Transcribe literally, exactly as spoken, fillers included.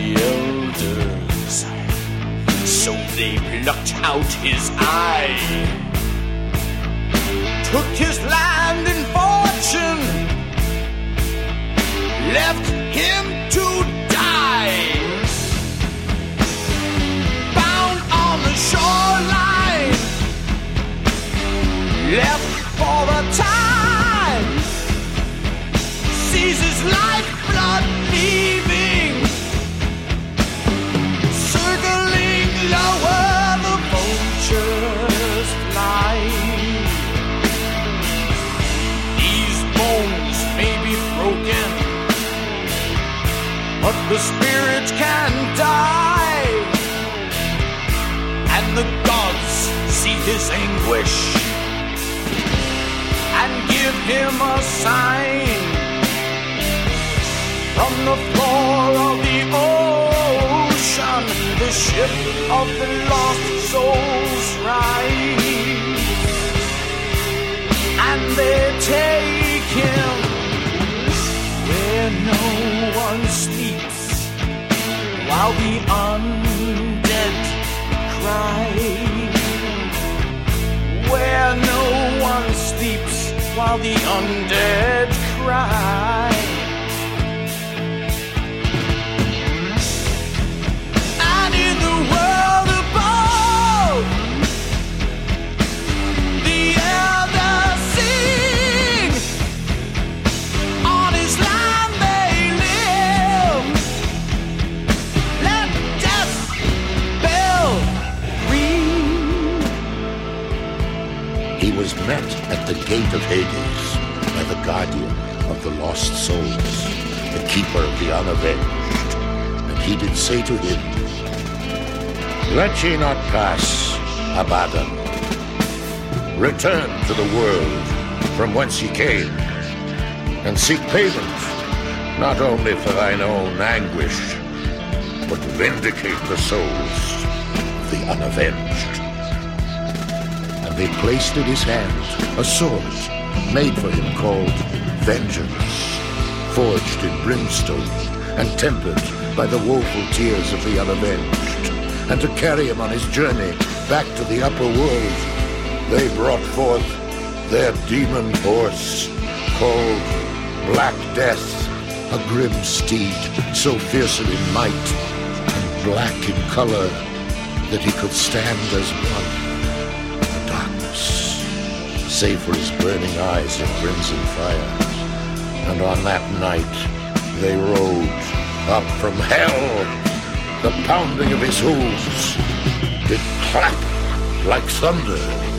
the elders. So they plucked out his eye, took his land and fortune, left him to die. Bound on the shoreline, left for the time, sees his lifeblood leaving, circling lower, the vultures fly. These bones may be broken, but the spirit can die, and the gods see his anguish and give him a sign. From the floor of the ocean, the ship of the lost souls rise, and they take him where no one sleeps, while the undead cry. Where no one sleeps, while the undead cry. And in the world above, the elders sing, on his land they live. Let death bell ring. He was met at the gate of Hades by the guardian of the lost souls, the keeper of the unavenged. And he did say to him, Let ye not pass, Abaddon. Return to the world from whence ye came, and seek payment, not only for thine own anguish, but vindicate the souls of the unavenged. And they placed in his hand a sword made for him called Vengeance, forged in brimstone and tempered by the woeful tears of the unavenged. And to carry him on his journey back to the upper world, they brought forth their demon horse called Black Death, a grim steed so fearsome in might and black in color that he could stand as one in the darkness, save for his burning eyes in crimson fire. And on that night they rode up from hell. The pounding of his hooves did clap like thunder.